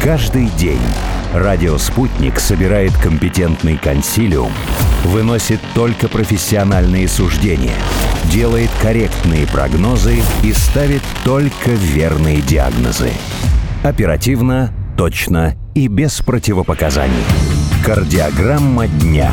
Каждый день радио «Спутник» собирает компетентный консилиум, выносит только профессиональные суждения, делает корректные прогнозы и ставит только верные диагнозы. Оперативно, точно и без противопоказаний. Кардиограмма дня.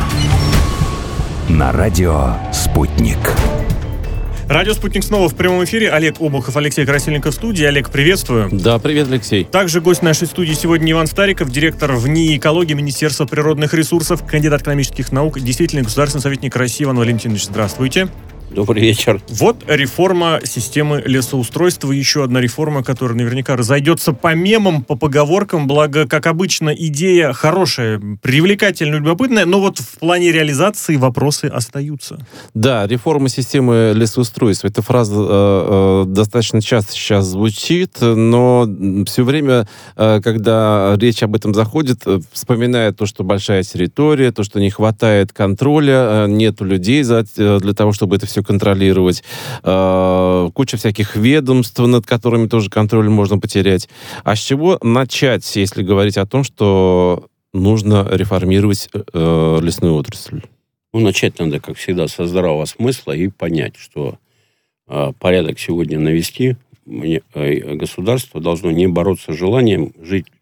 На радио «Спутник». Радио «Спутник» снова в прямом эфире. Олег Обухов, Алексей Красильников в студии. Олег, приветствую. Да, привет, Алексей. Также гость нашей студии сегодня Иван Стариков, директор в НИИ экологии Министерства природных ресурсов, кандидат экономических наук, действительный государственный советник России. Иван Валентинович, здравствуйте. Добрый вечер. Вот реформа системы лесоустройства. Еще одна реформа, которая наверняка разойдется по мемам, по поговоркам. Благо, как обычно, идея хорошая, привлекательная, любопытная, но вот в плане реализации вопросы остаются. Да, реформа системы лесоустройства. Эта фраза достаточно часто сейчас звучит, но все время, когда речь об этом заходит, вспоминая то, что большая территория, то, что не хватает контроля, нету людей для того, чтобы это все контролировать, куча всяких ведомств, над которыми тоже контроль можно потерять. А с чего начать, если говорить о том, что нужно реформировать лесную отрасль? Начать надо, как всегда, со здравого смысла и понять, что порядок сегодня навести, государство должно не бороться с желанием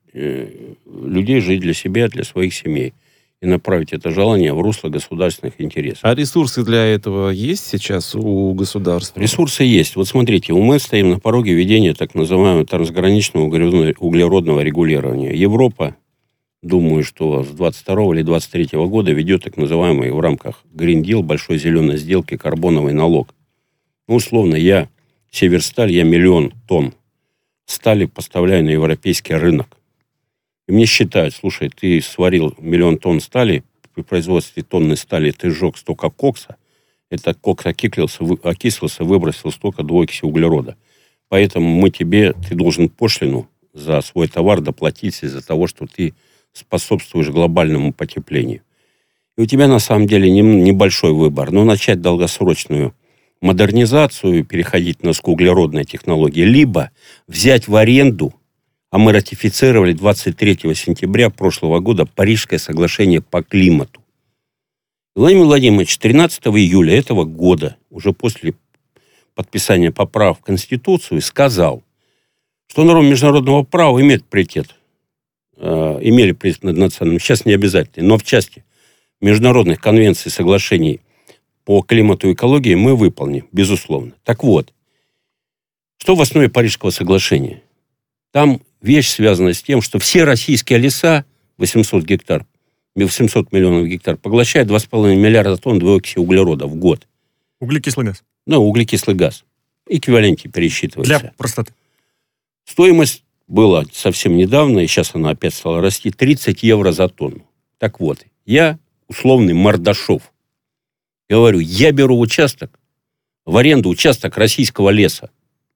людей жить для себя, для своих семей. И направить это желание в русло государственных интересов. А ресурсы для этого есть сейчас у государства? Ресурсы есть. Вот смотрите, мы стоим на пороге введения так называемого трансграничного углеродного регулирования. Европа, думаю, что с 22 или 23 года ведет так называемый в рамках Green Deal, большой зеленой сделки, карбоновый налог. Условно, я Северсталь, я 1 миллион тонн стали поставляю на европейский рынок. И мне считают, слушай, ты сварил 1 миллион тонн стали, при производстве тонны стали ты сжег столько кокса, этот кокс окислился, выбросил столько двуокиси углерода. Поэтому ты должен пошлину за свой товар доплатить из-за того, что ты способствуешь глобальному потеплению. И у тебя на самом деле небольшой выбор. Но начать долгосрочную модернизацию, переходить на углеродные технологии, либо взять в аренду. А мы ратифицировали 23 сентября прошлого года Парижское соглашение по климату. Владимир Владимирович 13 июля этого года, уже после подписания поправок в Конституцию, сказал, что нормы международного права имеют приоритет. Имели приоритет над национальным. Сейчас не обязательно. Но в части международных конвенций и соглашений по климату и экологии мы выполним, безусловно. Так вот, что в основе Парижского соглашения? Там вещь связана с тем, что все российские леса, 800 миллионов гектар, поглощают 2,5 миллиарда тонн двуокиси углерода в год. Углекислый газ. Углекислый газ. Эквиваленте пересчитывается. Для простоты. Стоимость была совсем недавно, и сейчас она опять стала расти, 30 евро за тонну. Так вот, я, условный Мордашов, говорю, я беру в аренду участок российского леса.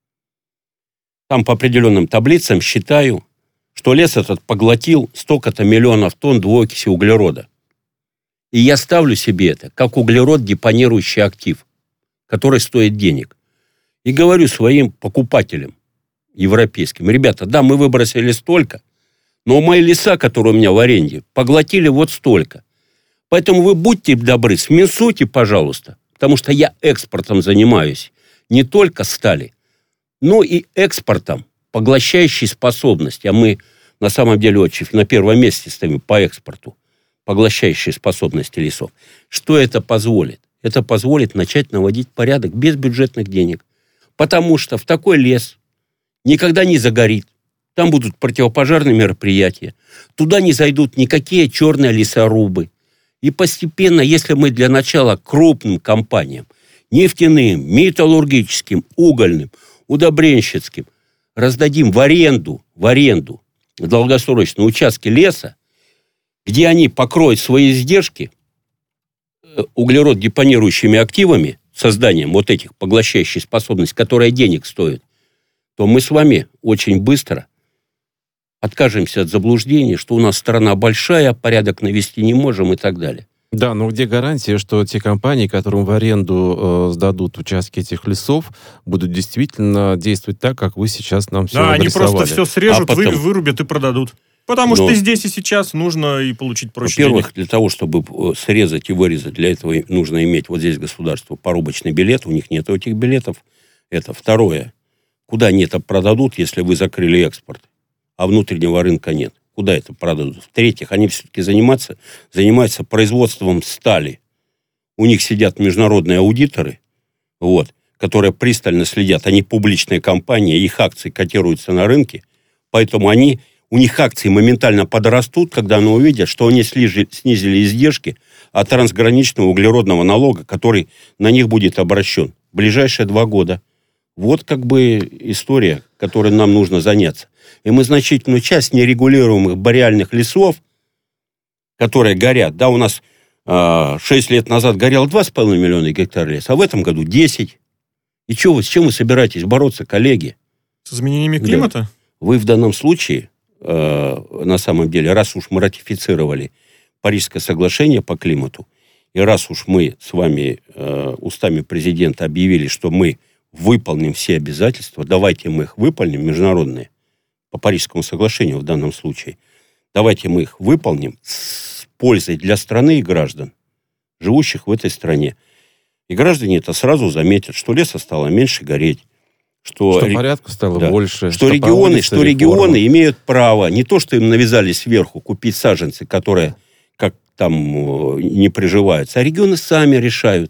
Там по определенным таблицам считаю, что лес этот поглотил столько-то миллионов тонн двуокиси углерода. И я ставлю себе это как углерод депонирующий актив, который стоит денег. И говорю своим покупателям европейским, ребята, да, мы выбросили столько, но мои леса, которые у меня в аренде, поглотили вот столько. Поэтому вы будьте добры, сминсуйте, пожалуйста, потому что я экспортом занимаюсь не только стали, но и экспортом, поглощающей способности. А мы на самом деле очень на первом месте стоим по экспорту, поглощающей способности лесов. Что это позволит? Это позволит начать наводить порядок без бюджетных денег. Потому что в такой лес никогда не загорит. Там будут противопожарные мероприятия. Туда не зайдут никакие черные лесорубы. И постепенно, если мы для начала крупным компаниям, нефтяным, металлургическим, угольным, удобренщицким, раздадим в аренду долгосрочные участки леса, где они покроют свои издержки углерод депонирующими активами, созданием вот этих поглощающих способностей, которые денег стоят, то мы с вами очень быстро откажемся от заблуждения, что у нас страна большая, порядок навести не можем и так далее. Да, но где гарантия, что те компании, которым в аренду сдадут участки этих лесов, будут действительно действовать так, как вы сейчас нам все нарисовали? Они просто все срежут, вырубят и продадут. Потому что здесь и сейчас нужно и получить проще. Во-первых, для того, чтобы срезать и вырезать, для этого нужно иметь вот здесь государство порубочный билет. У них нет этих билетов. Это. Второе. Куда они это продадут, если вы закрыли экспорт, а внутреннего рынка нет? Куда это продадут? В-третьих, они все-таки занимаются производством стали. У них сидят международные аудиторы, которые пристально следят. Они публичная компания, их акции котируются на рынке, поэтому у них акции моментально подрастут, когда они увидят, что они снизили издержки от трансграничного углеродного налога, который на них будет обращен в ближайшие 2 года. Вот как бы история, которой нам нужно заняться. И мы значительную часть нерегулируемых бореальных лесов, которые горят, у нас 6 лет назад горело 2,5 миллиона гектар леса, а в этом году 10. И с чем вы собираетесь бороться, коллеги? С изменениями климата? Да. Вы в данном случае, на самом деле, раз уж мы ратифицировали Парижское соглашение по климату, и раз уж мы с вами устами президента объявили, что мы выполним все обязательства, давайте мы их выполним, международные, по Парижскому соглашению в данном случае, давайте мы их выполним с пользой для страны и граждан, живущих в этой стране. И граждане это сразу заметят, что леса стало меньше гореть, что порядка стало больше, что регионы имеют право, не то, что им навязали сверху купить саженцы, которые как там не приживаются, а регионы сами решают,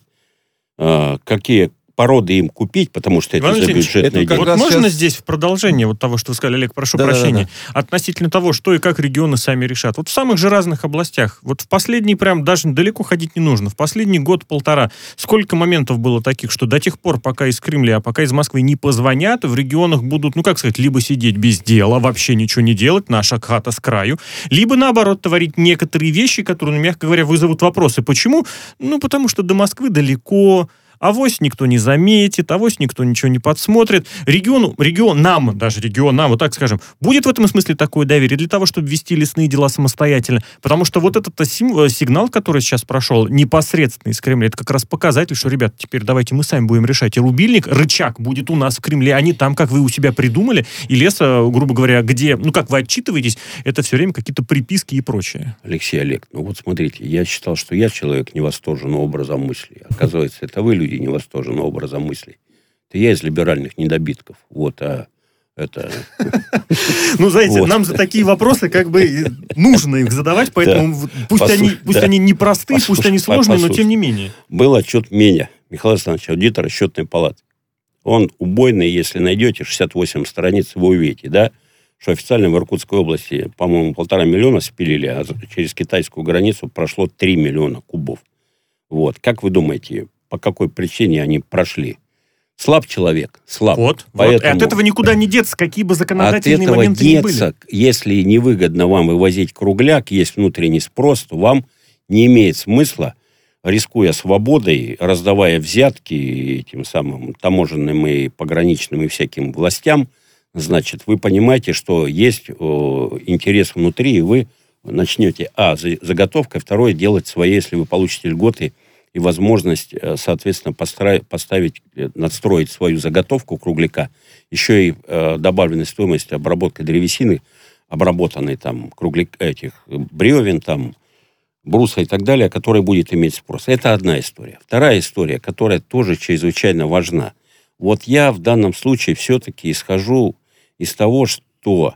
какие породы им купить, потому что это за бюджетные деньги. Вот можно здесь в продолжение того, что вы сказали, Олег, прошу прощения, относительно того, что и как регионы сами решат. Вот в самых же разных областях, вот в последний, прям даже далеко ходить не нужно, в последний год-полтора, сколько моментов было таких, что до тех пор, пока из Кремля, пока из Москвы не позвонят, в регионах будут, либо сидеть без дела, вообще ничего не делать, наша хата с краю, либо, наоборот, творить некоторые вещи, которые, мягко говоря, вызовут вопросы. Почему? Потому что до Москвы далеко, авось никто не заметит, авось никто ничего не подсмотрит. Регионам, вот так скажем, будет в этом смысле такое доверие для того, чтобы вести лесные дела самостоятельно. Потому что вот этот сигнал, который сейчас прошел непосредственно из Кремля, это как раз показатель, что, ребят, теперь давайте мы сами будем решать. И рубильник, рычаг будет у нас в Кремле, а не там, как вы у себя придумали. И леса, грубо говоря, где, как вы отчитываетесь, это все время какие-то приписки и прочее. Алексей, Олег, смотрите, я считал, что я человек невосторженного образа мысли. Оказывается, это вы, люди невосторженного образа мыслей. Это я из либеральных недобитков. Знаете, нам за такие вопросы нужно их задавать, поэтому пусть они непростые, пусть они сложные, но тем не менее. Был отчет Меня, Михаила Александровича, аудитора Счетной палаты. Он убойный, если найдете, 68 страниц, вы увидите, что официально в Иркутской области, по-моему, 1,5 миллиона спилили, а через китайскую границу прошло 3 миллиона кубов. Как вы думаете, по какой причине они прошли? Слаб человек, слаб. Поэтому... От этого никуда не деться, какие бы законодательные моменты ни были. Если невыгодно вам вывозить кругляк, есть внутренний спрос, то вам не имеет смысла, рискуя свободой, раздавая взятки этим самым таможенным и пограничным и всяким властям, вы понимаете, что есть интерес внутри, и вы начнете, заготовкой, второе, делать свои, если вы получите льготы и возможность, соответственно, надстроить свою заготовку кругляка, еще и добавленной стоимости обработки древесины, обработанной бревен, бруса и так далее, которая будет иметь спрос. Это одна история. Вторая история, которая тоже чрезвычайно важна. Я в данном случае все-таки исхожу из того, что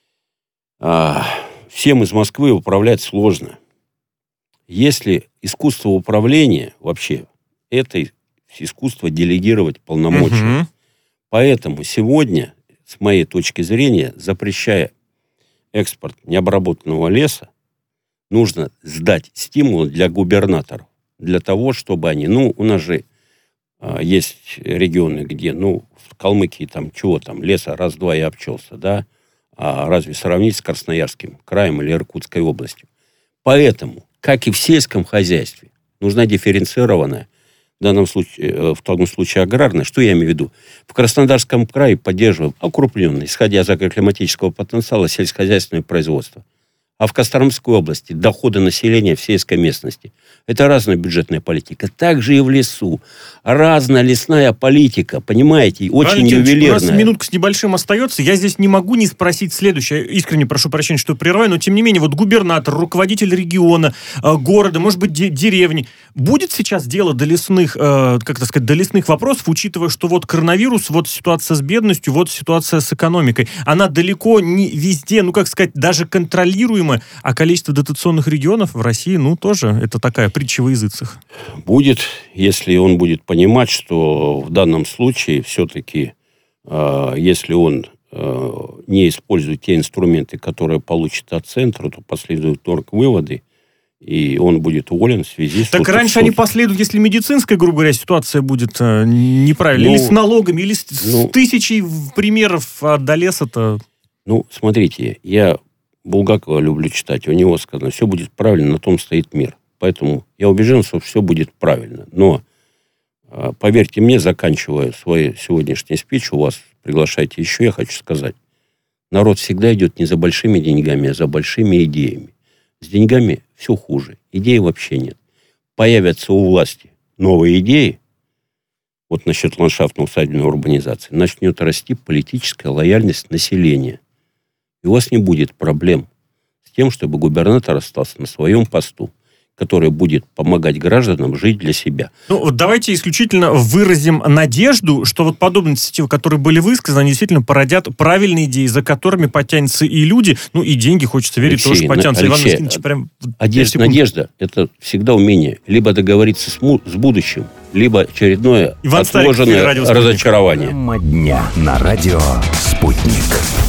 всем из Москвы управлять сложно. Если искусство управления, вообще, это искусство делегировать полномочия. Угу. Поэтому сегодня, с моей точки зрения, запрещая экспорт необработанного леса, нужно сдать стимулы для губернаторов, для того, чтобы они, у нас же есть регионы, где, в Калмыкии леса раз-два и обчелся, а разве сравнить с Красноярским краем или Иркутской областью? Поэтому, как и в сельском хозяйстве, нужна дифференцированная, в том случае аграрная. Что я имею в виду? В Краснодарском крае поддерживаем окрупненное, исходя из агроклиматического потенциала, сельскохозяйственное производство. а в Костромской области доходы населения в сельской местности. Это разная бюджетная политика. Также и в лесу. Разная лесная политика, понимаете, очень ювелирная. У нас минутка с небольшим остается. Я здесь не могу не спросить следующее. Искренне прошу прощения, что прерываю, но тем не менее, вот губернатор, руководитель региона, города, может быть, деревни. Будет сейчас дело до лесных, до лесных вопросов, учитывая, что вот коронавирус, вот ситуация с бедностью, вот ситуация с экономикой. Она далеко не везде, даже контролируема, а количество дотационных регионов в России, тоже это такая притча во языцах. Будет, если он будет понимать, что в данном случае все-таки, если он не использует те инструменты, которые получит от центра, то последуют оргвыводы, и он будет уволен в связи с... Так раньше они последуют, если медицинская, грубо говоря, ситуация будет неправильной, или с налогами, или с тысячей примеров, а до леса-то... Смотрите, я Булгакова люблю читать. У него сказано, все будет правильно, на том стоит мир. Поэтому я убежден, что все будет правильно. Но, поверьте мне, заканчивая свой сегодняшний спич, у вас приглашайте еще, я хочу сказать, народ всегда идет не за большими деньгами, а за большими идеями. С деньгами все хуже. Идей вообще нет. Появятся у власти новые идеи, вот насчет ландшафтно-усадебной урбанизации, начнет расти политическая лояльность населения. И у вас не будет проблем с тем, чтобы губернатор остался на своем посту, который будет помогать гражданам жить для себя. Давайте исключительно выразим надежду, что вот подобные инициативы, которые были высказаны, они действительно породят правильные идеи, за которыми потянутся и люди, и деньги, хочется верить, Алексей, тоже потянутся. Алексей, Иван Искренич, прям... Надежда – это всегда умение либо договориться с будущим, либо очередное отложенное разочарование. Тема дня на радио «Спутник».